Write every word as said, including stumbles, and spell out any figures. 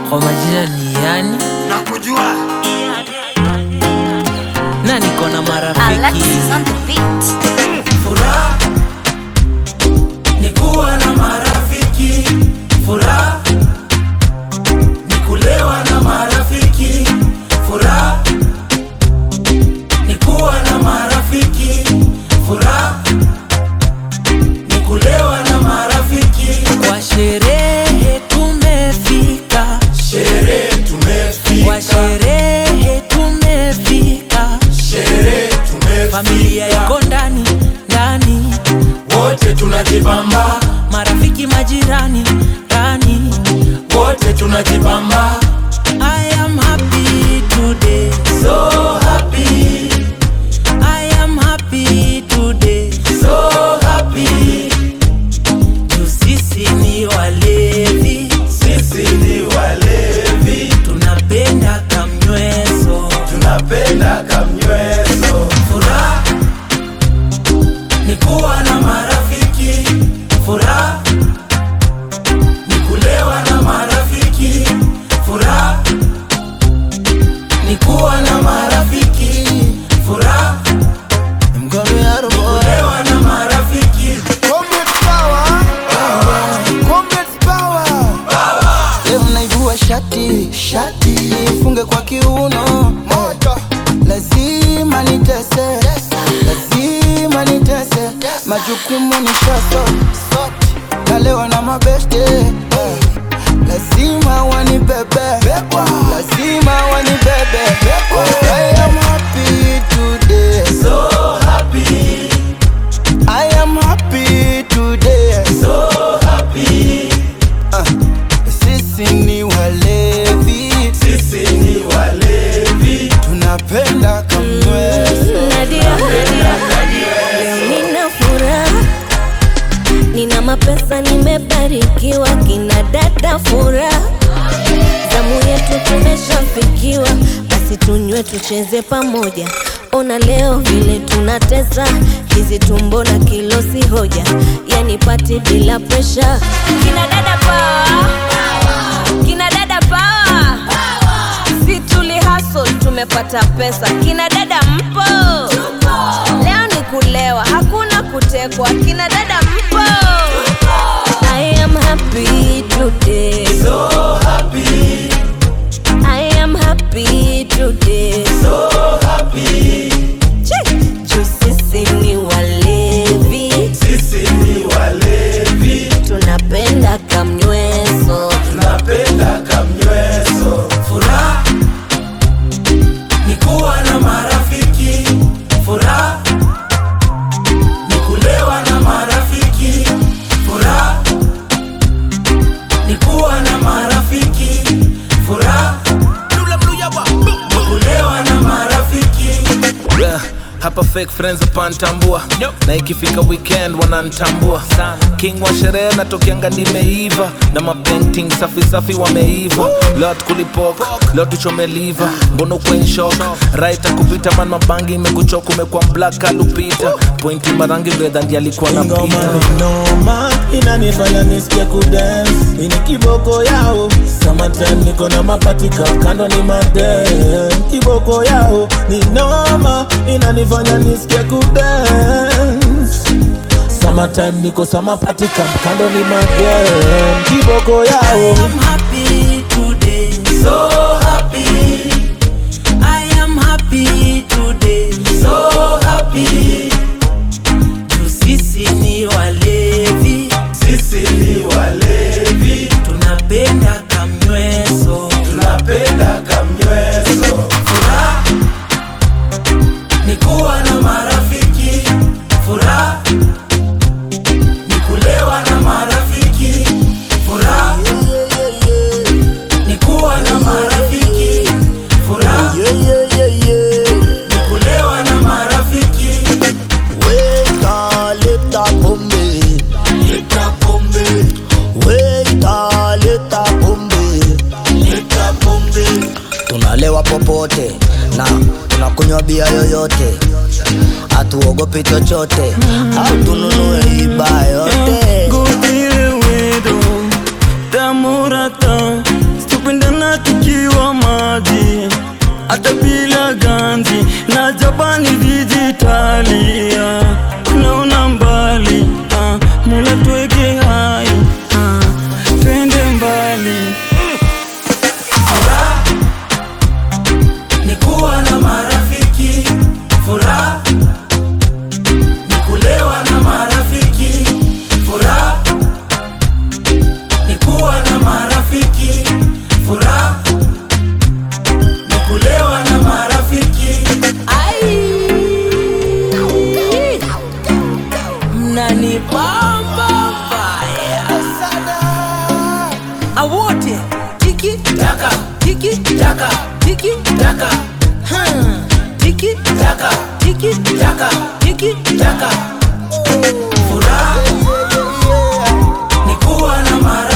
Kwa majina ni yani nakujua na niko na marafiki. Furaha ni kuwa na marafiki, furaha ni kulewa na marafiki, furaha ni kuwa na marafiki, furaha ni kulewa na marafiki. Kwa sherehe tumefika, sherehe tumefika, kwa sherehe tumefika, sherehe tumefika. Familia iko ndani ndani, wote tunajibamba, marafiki majirani ndani, wote tunajibamba. I am happy today, so happy. I am happy today, so happy. Tu sisi ni walevi, sisi ni walevi, tunapenda kamnyweso, tunapenda kamnyweso. Furaha ni kuwa na marafiki, furaha ni kulewa na marafiki, furaha ni kuwa na marafiki, furaha ni kulewa na marafiki. Comrades power, comrades power. Leo naivua shati, shati funge kwa kiuno moto. Lazima nitese, lazima nitese. Majukumu ni shaso, na leo na mabeste. Lazima wanibebe, lazima wanibebe. I am happy today, So happy, I am happy today. so happy. Uh, sisi ni walevi, Sisi ni walevi, tunapenda kamweso. Nadia, leo nina furaha, nina mapesa, nimebarikiwa, kina dada furaha, zamu yetu tumeshafikiwa, basi tunywe tucheze pamoja. Ona leo vile tunatesa, hizi tumbo na kilo si hoja, yani pati bila presha. Kina dada power, kina dada power, si tuli hustle tumepata pesa. Kina dada mpo, leo ni kulewa, hakuna kutekwa. Kina dada mpo, I am happy today, so happy, I am happy today. so happy. Juu sisi ni walevi, Sisi ni walevi, tunapenda kamnyweso, tunapenda kamnyweso. Furaha ni kuwa na marafiki, furaha ni kulewa na marafiki, furaha ni kuwa na marafiki, furaha ni kulewa na marafiki. Yeah, hapa fake friends upantambua nope. Na ikifika weekend wanantambua king wa sherehe natokianga nimeiva, na mapainting safi safi wameiva. Lot kulipok, lot tuchomeliva, mbono kwen shock right kupita man mabangi imekuchoka, umekuwa black alupita pointi marangi brother ndiye alikuwa na pita. Noma inanifanya nisikie kudance, ini kiboko yao. Summertime niko na mapatika kando ni madem, kiboko yao ni noma inanifanya nisikie kudance. Summertime niko sama patika kando ni madem, kiboko yao. I'm happy today, So happy, I am happy today, so happy. tu sisi ni walevi, Sisi ni walevi, tunapenda kamnyweso, tunapenda kamnyweso. Furaha ni kuwa na marafiki, furaha ni kulewa na marafiki, furaha ni kuwa na marafiki, furaha ni kulewa na marafiki. Weka leta pombe, Leta pombe, weka leta pombe. leta pombe. Tunalewa popote na tunakunywa bia yoyote, hatuogopi chochote, au tununue iba yote. Go deal with them, Tamurata, stupid and kwa maji hata bila ganzi na Japani digitalia naona mbali ah, Mola tuweke hai ah, twende mbali. Furaha ni kuwa na marafiki, furaha ni kulewa na marafiki, furaha ni kuwa na marafiki, furaha ni kulewa na marafiki. Ai, mnanibamba mbaya awote. Tiki taka, tiki taka, tiki taka, hmm. Tiki taka, tiki taka, tiki taka. Furaha ni kuwa na mara